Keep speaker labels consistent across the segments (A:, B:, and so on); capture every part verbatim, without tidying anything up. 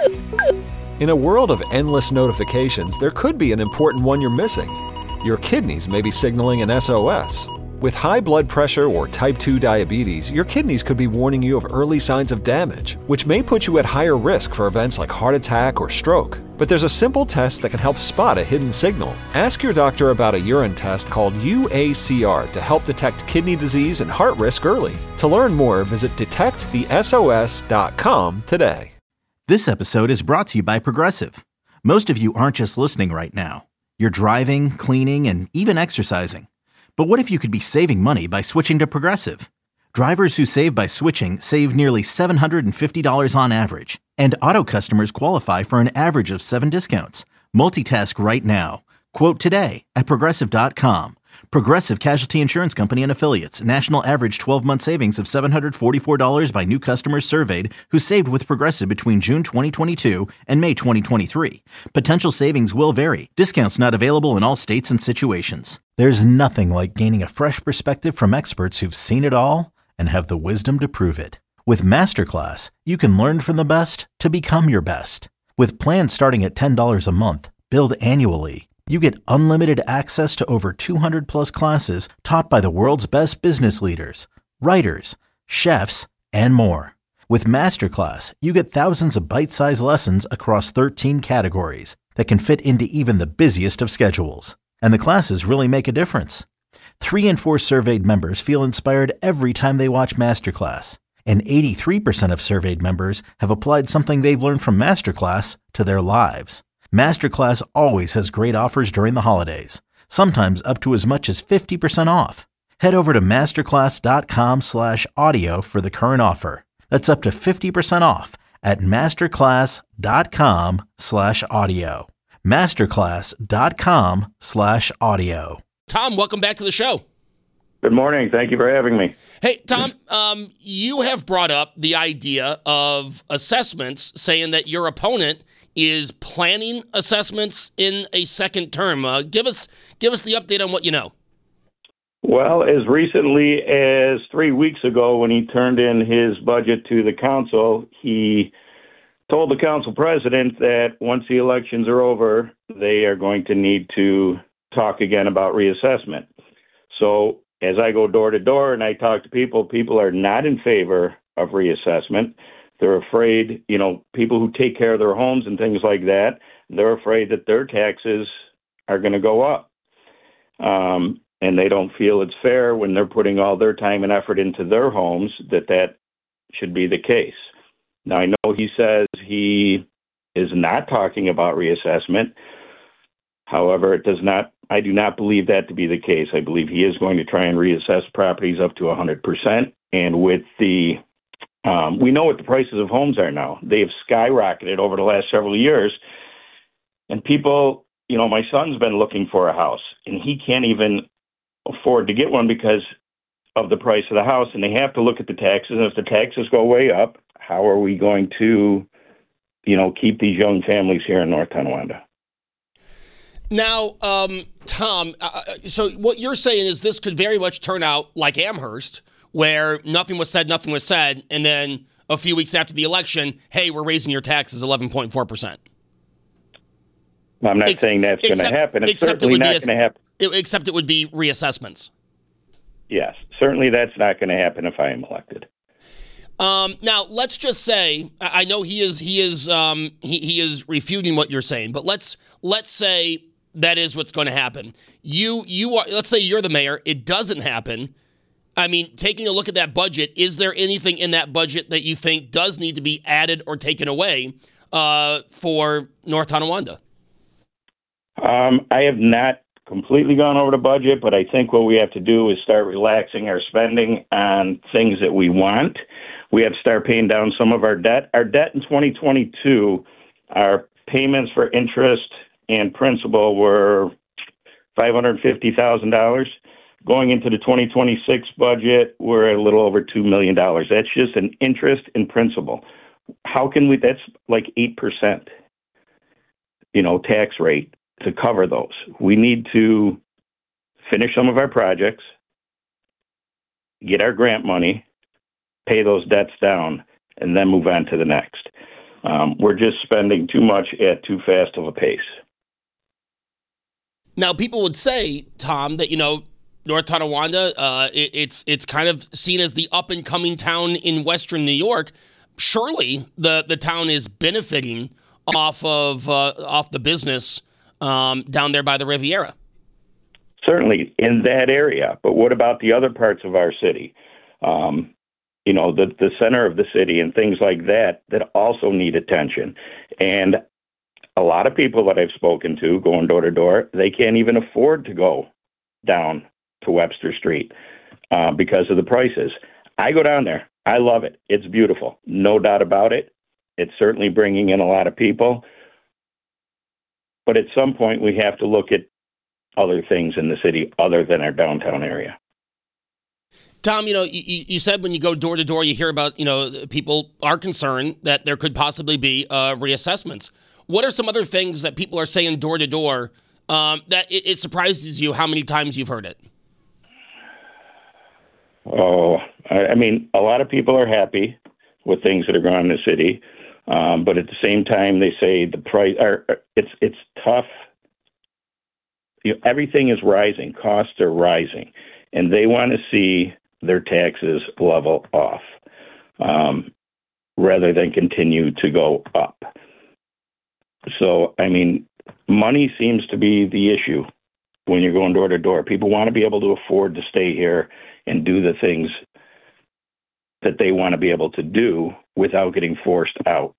A: In a world of endless notifications, there could be an important one you're missing. Your kidneys may be signaling an S O S. With high blood pressure or type two diabetes, your kidneys could be warning you of early signs of damage, which may put you at higher risk for events like heart attack or stroke. But there's a simple test that can help spot a hidden signal. Ask your doctor about a urine test called U A C R to help detect kidney disease and heart risk early. To learn more, visit detect the S O S dot com today.
B: This episode is brought to you by Progressive. Most of you aren't just listening right now. You're driving, cleaning, and even exercising. But what if you could be saving money by switching to Progressive? Drivers who save by switching save nearly seven hundred fifty dollars on average. And auto customers qualify for an average of seven discounts. Multitask right now. Quote today at Progressive dot com. Progressive Casualty Insurance Company and Affiliates. National average twelve-month savings of seven hundred forty-four dollars by new customers surveyed who saved with Progressive between June twenty twenty-two and May twenty twenty-three. Potential savings will vary. Discounts not available in all states and situations. There's nothing like gaining a fresh perspective from experts who've seen it all and have the wisdom to prove it. With Masterclass, you can learn from the best to become your best. With plans starting at ten dollars a month, billed annually, you get unlimited access to over two hundred plus classes taught by the world's best business leaders, writers, chefs, and more. With Masterclass, you get thousands of bite-sized lessons across thirteen categories that can fit into even the busiest of schedules. And the classes really make a difference. Three in four surveyed members feel inspired every time they watch Masterclass. And eighty-three percent of surveyed members have applied something they've learned from Masterclass to their lives. Masterclass always has great offers during the holidays, sometimes up to as much as fifty percent off. Head over to masterclass.com slash audio for the current offer. That's up to fifty percent off at masterclass.com slash audio. Masterclass.com slash audio.
C: Tom, welcome back to the show.
D: Good morning. Thank you for having me.
C: Hey, Tom, um, you have brought up the idea of assessments, saying that your opponent is planning assessments in a second term. Uh, give us give us the update on what you know.
D: Well, as recently as three weeks ago, when he turned in his budget to the council, he told the council president that once the elections are over, they are going to need to talk again about reassessment. So as I go door to door and I talk to people, people are not in favor of reassessment. They're afraid, you know, people who take care of their homes and things like that, they're afraid that their taxes are going to go up. Um, and they don't feel it's fair when they're putting all their time and effort into their homes that that should be the case. Now, I know he says he is not talking about reassessment. However, it does not, I do not believe that to be the case. I believe he is going to try and reassess properties up to one hundred percent. And with the Um, we know what the prices of homes are now. They have skyrocketed over the last several years. And people, you know, my son's been looking for a house, and he can't even afford to get one because of the price of the house. And they have to look at the taxes. And if the taxes go way up, how are we going to, you know, keep these young families here in North Tonawanda?
C: Now, um, Tom, uh, so what you're saying is this could very much turn out like Amherst, where nothing was said, nothing was said, and then a few weeks after the election, hey, we're raising your taxes eleven point four percent.
D: I'm not
C: Ex-
D: saying that's going to happen. It's certainly
C: it
D: not going to happen.
C: It, except it would be reassessments.
D: Yes, certainly that's not going to happen if I am elected.
C: Um, now, let's just say, I know he is he is um, he, he is refuting what you're saying, but let's let's say that is what's going to happen. You you are let's say you're the mayor. It doesn't happen. I mean, taking a look at that budget, is there anything in that budget that you think does need to be added or taken away uh, for North Tonawanda?
D: Um, I have not completely gone over the budget, but I think what we have to do is start relaxing our spending on things that we want. We have to start paying down some of our debt. Our debt in twenty twenty-two, our payments for interest and principal were five hundred fifty thousand dollars. Going into the twenty twenty-six budget, we're a little over two million dollars. That's just an interest and principal. How can we, that's like eight percent, you know, tax rate to cover those. We need to finish some of our projects, get our grant money, pay those debts down, and then move on to the next. Um, we're just spending too much at too fast of a pace.
C: Now, people would say, Tom, that, you know, North Tonawanda, uh, it, it's it's kind of seen as the up-and-coming town in Western New York. Surely the, the town is benefiting off of uh, off the business um, down there by the Riviera.
D: Certainly in that area, but what about the other parts of our city? Um, you know, the, the center of the city and things like that that also need attention. And a lot of people that I've spoken to going door to door, they can't even afford to go down to Webster Street uh, because of the prices. I go down there. I love it. It's beautiful. No doubt about it. It's certainly bringing in a lot of people. But at some point, we have to look at other things in the city other than our downtown area.
C: Tom, you know, you, you said when you go door to door, you hear about, you know, people are concerned that there could possibly be uh, reassessments. What are some other things that people are saying door to door um, that it, it surprises you how many times you've heard it?
D: Oh, I mean, a lot of people are happy with things that are going on in the city, um, but at the same time, they say the price. Are, it's it's tough. You know, everything is rising. Costs are rising, and they want to see their taxes level off um, rather than continue to go up. So, I mean, money seems to be the issue when you're going door to door. People want to be able to afford to stay here and do the things that they want to be able to do without getting forced out.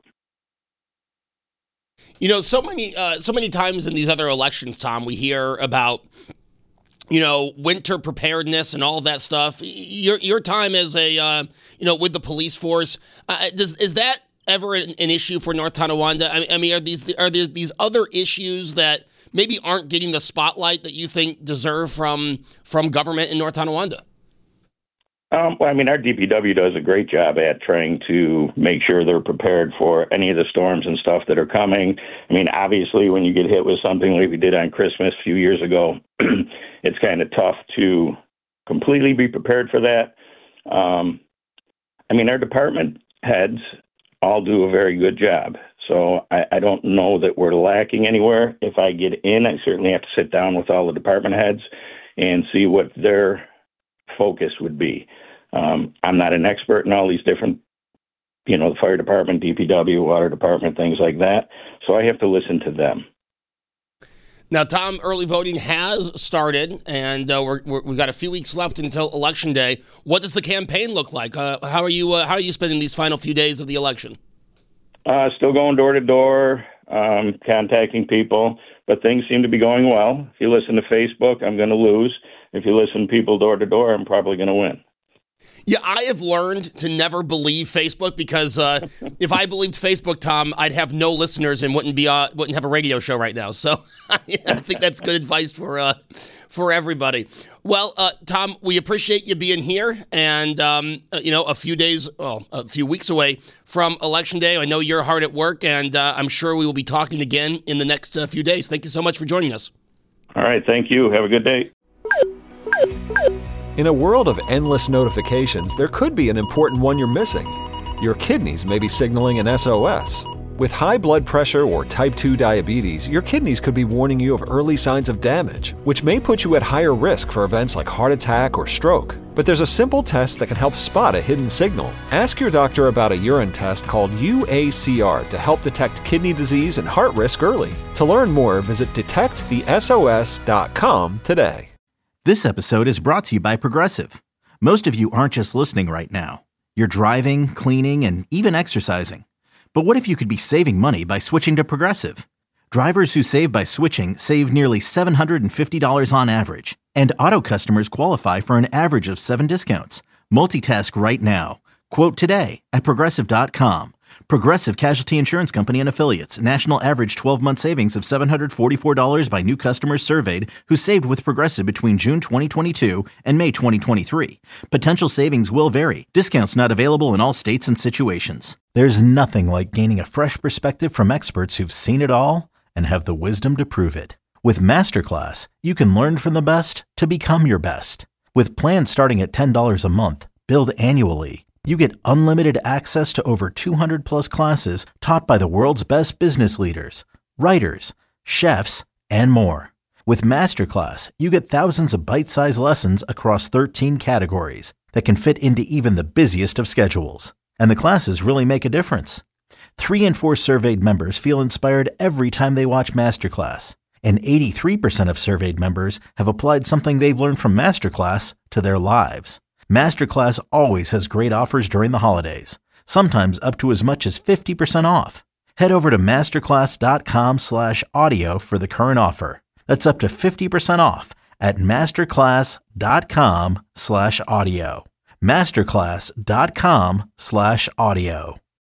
C: You know, so many, uh, so many times in these other elections, Tom, we hear about, you know, winter preparedness and all of that stuff. Your your time as a, uh, you know, with the police force, uh, does is that ever an, an issue for North Tonawanda? I, I mean, are these are there these other issues that maybe aren't getting the spotlight that you think deserve from from government in North Tonawanda?
D: Um, well, I mean, our D P W does a great job at trying to make sure they're prepared for any of the storms and stuff that are coming. I mean, obviously, when you get hit with something like we did on Christmas a few years ago, it's kind of tough to completely be prepared for that. Um, I mean, our department heads all do a very good job. So I, I don't know that we're lacking anywhere. If I get in, I certainly have to sit down with all the department heads and see what their focus would be. Um, I'm not an expert in all these different, you know, the fire department, D P W, water department, things like that. So I have to listen to them.
C: Now, Tom, early voting has started, and uh, we're, we're, we've got a few weeks left until Election Day. What does the campaign look like? Uh, how are you? Uh, how are you spending these final few days of the election?
D: Uh, still going door to door, um, contacting people, but things seem to be going well. If you listen to Facebook, I'm going to lose. If you listen to people door to door, I'm probably going to win.
C: Yeah, I have learned to never believe Facebook because uh, if I believed Facebook, Tom, I'd have no listeners and wouldn't be uh, wouldn't have a radio show right now. So I think that's good advice for uh, for everybody. Well, uh, Tom, we appreciate you being here, and um, you know, a few days, well, a few weeks away from Election Day. I know you're hard at work, and uh, I'm sure we will be talking again in the next uh, few days. Thank you so much for joining us.
D: All right, thank you. Have a good day.
A: In a world of endless notifications, there could be an important one you're missing. Your kidneys may be signaling an S O S. With high blood pressure or type two diabetes, your kidneys could be warning you of early signs of damage, which may put you at higher risk for events like heart attack or stroke. But there's a simple test that can help spot a hidden signal. Ask your doctor about a urine test called U A C R to help detect kidney disease and heart risk early. To learn more, visit detect the S O S dot com today.
B: This episode is brought to you by Progressive. Most of you aren't just listening right now. You're driving, cleaning, and even exercising. But what if you could be saving money by switching to Progressive? Drivers who save by switching save nearly seven hundred fifty dollars on average. And auto customers qualify for an average of seven discounts. Multitask right now. Quote today at Progressive dot com. Progressive Casualty Insurance Company and Affiliates. National average twelve-month savings of seven hundred forty-four dollars by new customers surveyed who saved with Progressive between June twenty twenty-two and May twenty twenty-three. Potential savings will vary. Discounts not available in all states and situations. There's nothing like gaining a fresh perspective from experts who've seen it all and have the wisdom to prove it. With Masterclass, you can learn from the best to become your best. With plans starting at ten dollars a month, billed annually, You get unlimited access to over two hundred plus classes taught by the world's best business leaders, writers, chefs, and more. With Masterclass, you get thousands of bite-sized lessons across thirteen categories that can fit into even the busiest of schedules. And the classes really make a difference. Three in four surveyed members feel inspired every time they watch Masterclass. And eighty-three percent of surveyed members have applied something they've learned from Masterclass to their lives. Masterclass always has great offers during the holidays, sometimes up to as much as fifty percent off. Head over to masterclass.com slash audio for the current offer. That's up to fifty percent off at masterclass.com slash audio. masterclass.com slash audio.